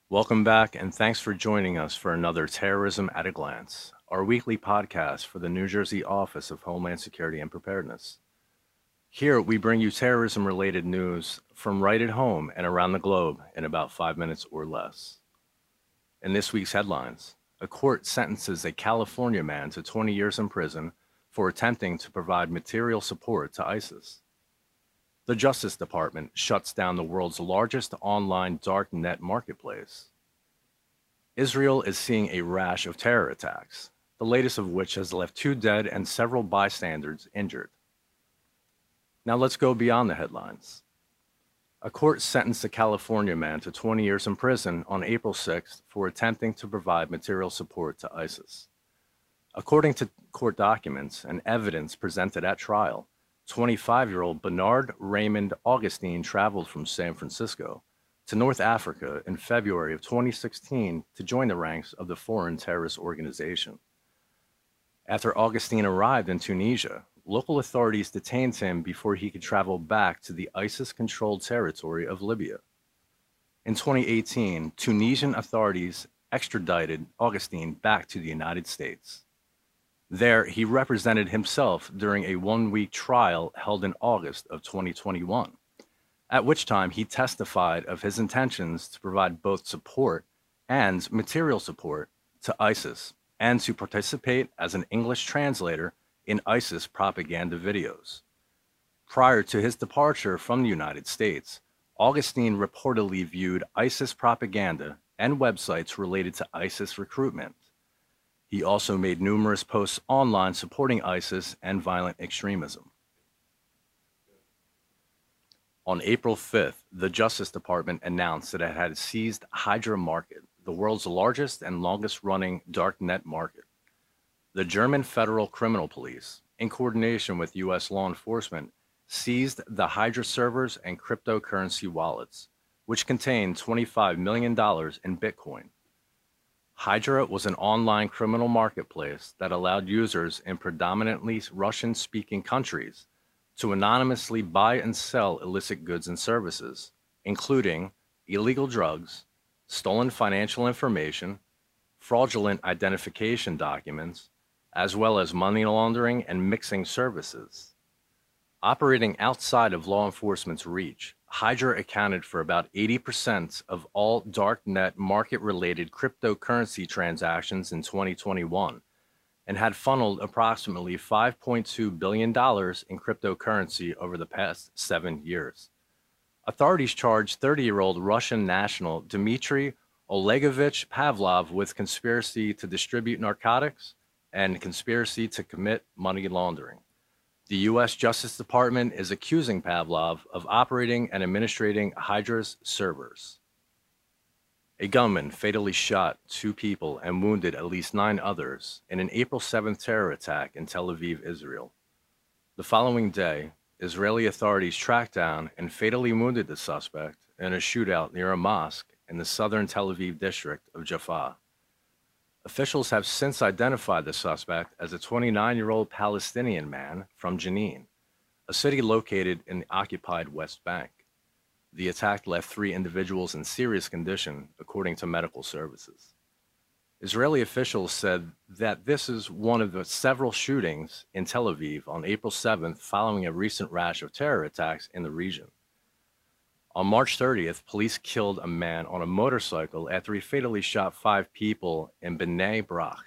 Welcome back, and thanks for joining us for another Terrorism at a Glance, our weekly podcast for the New Jersey Office of Homeland Security and Preparedness. Here, we bring you terrorism related news from right at home and around the globe in about 5 minutes or less. In this week's headlines, a court sentences a California man to 20 years in prison for attempting to provide material support to ISIS. The Justice Department shuts down the world's largest online dark net marketplace. Israel is seeing a rash of terror attacks, the latest of which has left 2 dead and several bystanders injured. Now let's go beyond the headlines. A court sentenced a California man to 20 years in prison on April 6th for attempting to provide material support to ISIS. According to court documents and evidence presented at trial, 25-year-old Bernard Raymond Augustine traveled from San Francisco to North Africa in February of 2016 to join the ranks of the foreign terrorist organization. After Augustine arrived in Tunisia, local authorities detained him before he could travel back to the ISIS-controlled territory of Libya. In 2018, Tunisian authorities extradited Augustine back to the United States. There, he represented himself during a 1-week trial held in August of 2021, at which time he testified of his intentions to provide both support and material support to ISIS and to participate as an English translator in ISIS propaganda videos. Prior to his departure from the United States, Augustine reportedly viewed ISIS propaganda and websites related to ISIS recruitment. He also made numerous posts online supporting ISIS and violent extremism. On April 5th, the Justice Department announced that it had seized Hydra Market, the world's largest and longest-running darknet market. The German Federal Criminal Police, in coordination with U.S. law enforcement, seized the Hydra servers and cryptocurrency wallets, which contained $25 million in Bitcoin. Hydra was an online criminal marketplace that allowed users in predominantly Russian-speaking countries to anonymously buy and sell illicit goods and services, including illegal drugs, stolen financial information, fraudulent identification documents, as well as money laundering and mixing services. Operating outside of law enforcement's reach, Hydra accounted for about 80% of all darknet market-related cryptocurrency transactions in 2021 and had funneled approximately $5.2 billion in cryptocurrency over the past 7 years. Authorities charged 30-year-old Russian national Dmitry Olegovich Pavlov with conspiracy to distribute narcotics and conspiracy to commit money laundering. The U.S. Justice Department is accusing Pavlov of operating and administrating Hydra's servers. A gunman fatally shot 2 people and wounded at least 9 others in an April 7th terror attack in Tel Aviv, Israel. The following day, Israeli authorities tracked down and fatally wounded the suspect in a shootout near a mosque in the southern Tel Aviv district of Jaffa. Officials have since identified the suspect as a 29-year-old Palestinian man from Jenin, a city located in the occupied West Bank. The attack left 3 individuals in serious condition, according to medical services. Israeli officials said that this is one of the several shootings in Tel Aviv on April 7th following a recent rash of terror attacks in the region. On March 30th, police killed a man on a motorcycle after he fatally shot 5 people in Bnei Brak.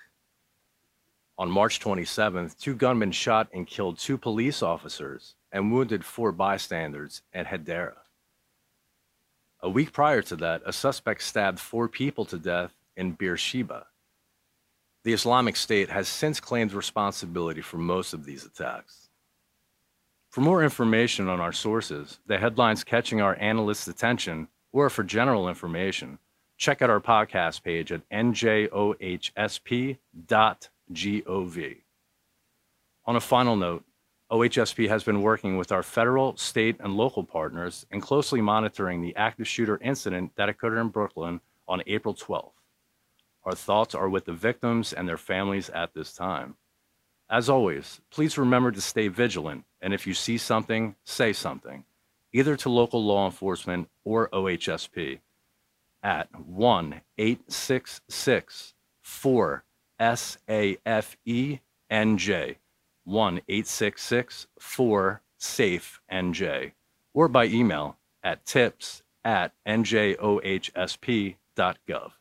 On March 27th, 2 gunmen shot and killed 2 police officers and wounded 4 bystanders at Hadera. A week prior to that, a suspect stabbed 4 people to death in Beersheba. The Islamic State has since claimed responsibility for most of these attacks. For more information on our sources, the headlines catching our analysts' attention, or for general information, check out our podcast page at njohsp.gov. On a final note, OHSP has been working with our federal, state, and local partners and closely monitoring the active shooter incident that occurred in Brooklyn on April 12th. Our thoughts are with the victims and their families at this time. As always, please remember to stay vigilant, and if you see something, say something, either to local law enforcement or OHSP. at 1-866-4-SAFE-NJ, 1-866-4-SAFE-NJ, or by email at tips@njohsp.gov.